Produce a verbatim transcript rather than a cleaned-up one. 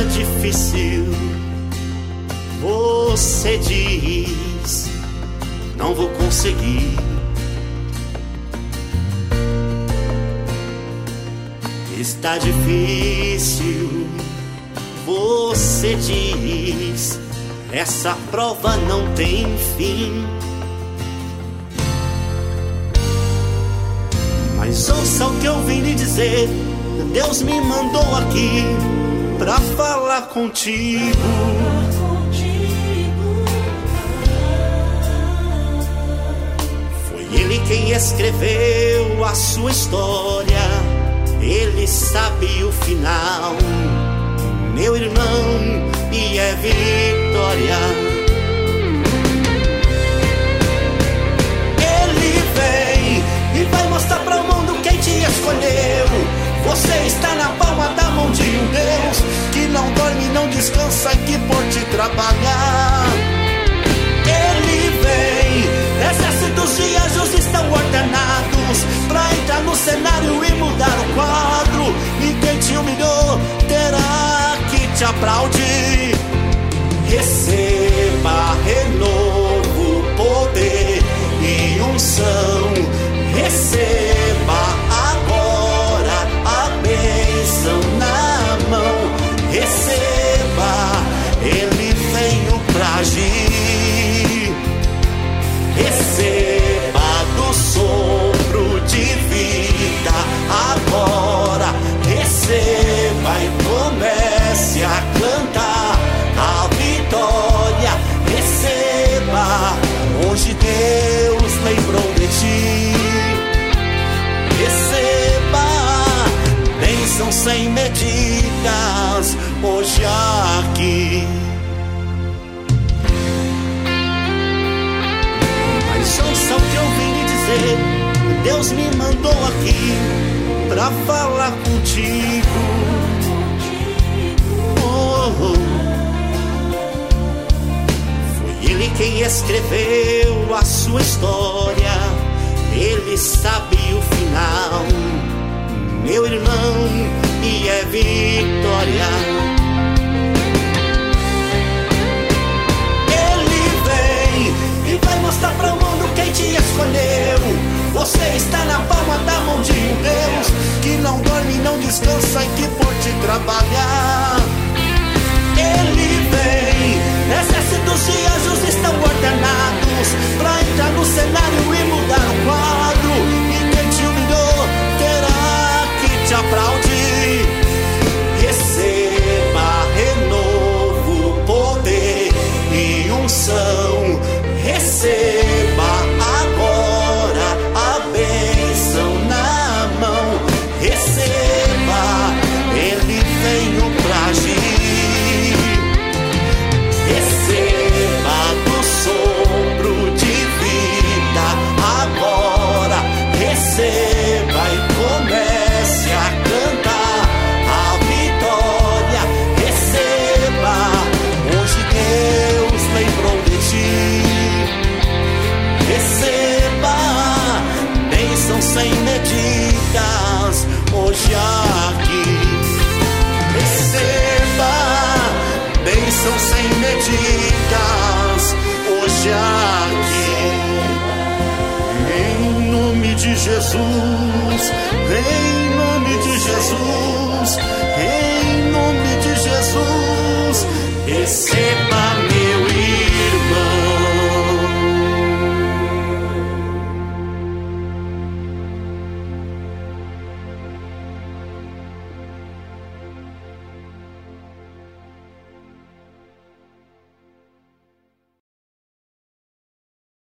difícil. Você diz, não vou conseguir. Está difícil. Você diz, essa prova não tem fim. Mas ouça o que eu vim lhe dizer. Deus me mandou aqui pra falar contigo. Foi Ele quem escreveu a sua história. Ele sabe o final, meu irmão, e é vitória. Ele vem e vai mostrar para o mundo quem te escolheu. Você está na palma da mão de um Deus que não dorme, não descansa e que por te trabalhar. Ele vem, exércitos de anjos estão ordenados pra entrar no cenário e mudar o quadro. E quem te humilhou terá que te aplaudir. Receba renovo, poder e unção. Receba agora a bênção na mão. Receba, Ele veio pra agir. Receba do sopro de vida agora. Receba e comece a cantar a vitória. Receba, hoje Deus lembrou de ti. Receba bênção sem medidas hoje aqui. Mas ouça o que eu vim lhe dizer. Deus me mandou aqui pra falar contigo. Oh, oh. Foi Ele quem escreveu a sua história. Ele sabe o final, meu irmão, e é vitória. Ele vem e vai mostrar para o mundo quem te escolheu. Você está na palma da mão de um Deus que não dorme, não descansa e que por te trabalhar. Ele vem, exércitos de anjos estão ordenados pra entrar no cenário e mudar o quadro. E quem te humilhou terá que te aplaudir. Receba renovo, poder e unção. Receba agora a bênção na mão. Receba, Ele veio pra agir. Receba do sopro de vida agora. Receba e comece a cantar a vitória. Receba, hoje Deus lembrou de ti. Receba bênção sem medidas hoje aqui. Receba bênção sem medidas hoje aqui. Em nome de Jesus, em nome de Jesus, em nome de Jesus.